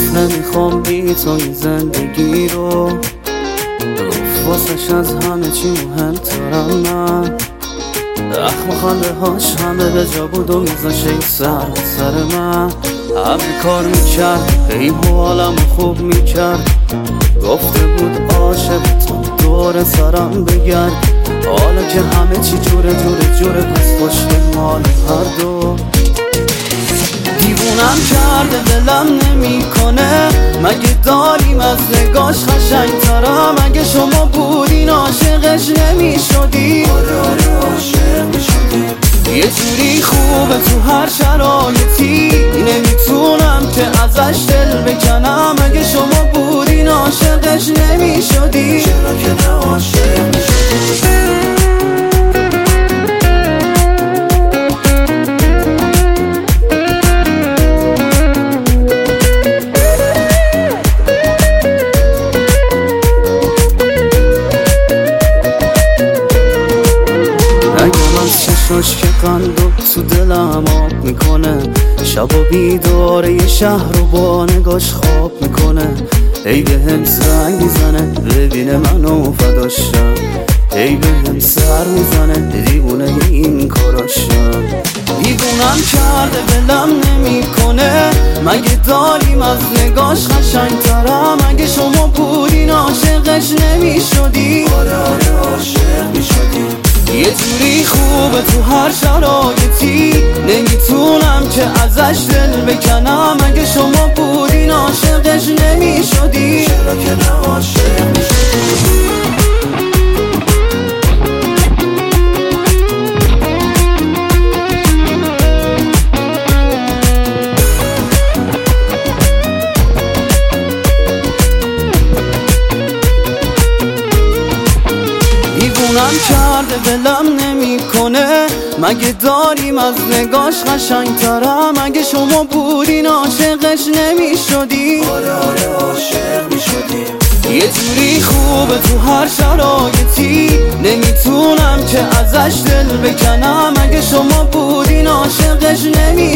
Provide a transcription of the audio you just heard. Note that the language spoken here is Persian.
نمیخوام بی تو این زندگی رو، گفت واسش از همه چی مهمترم من. اخم خنده هاش همه به جا بود و میذاشه این سر من. همه کار میکرد هی حالم خوب میکرد، گفته بود عاشق تو دور سرم بگرد. حالا که همه چی جوره پس خوشگل مال هر دو. دیوونم کرده دلم نمیکنه، مگه داریم از نگاش قشنگ ترم. اگه شما بودین عاشقش نمیشدی، عاشق میشدی. یه جوری خوبه تو هر شرایطی، نمیتونم که ازش دل بکنم. اگه شما بودین عاشقش نمیشدی، چرا که نه عاشق میشدی. چشاش که قند و تو دلم آب میکنه، شب و بیداره یه شهر رو با نگاش خواب میکنه. ای به هم زنگ میزنه ببینه منو فداشم، ای به هم سر میزنه دیوونه این کاراشم. دیوونم کرده دلم نمیکنه، مگه داریم از نگاش قشنگ ترم. اگه شما بودین عاشقش نمیشدی، عاشق میشدی. یه جوری خوبه تو هر شرایطی، نمیتونم که ازش دل بکنم. اگه شما بودین عاشقش نمیشدی، چرا که نه عاشق میشدی. دیوونم کرده دلم نمیکنه، مگه داریم از نگاش قشنگ ترم. اگه شما بودین عاشقش نمیشدی، عاشق میشدی. یه جوری خوبه تو هر شرایطی، نمیتونم که ازش دل بکنم. اگه شما بودین عاشقش نمیشدی.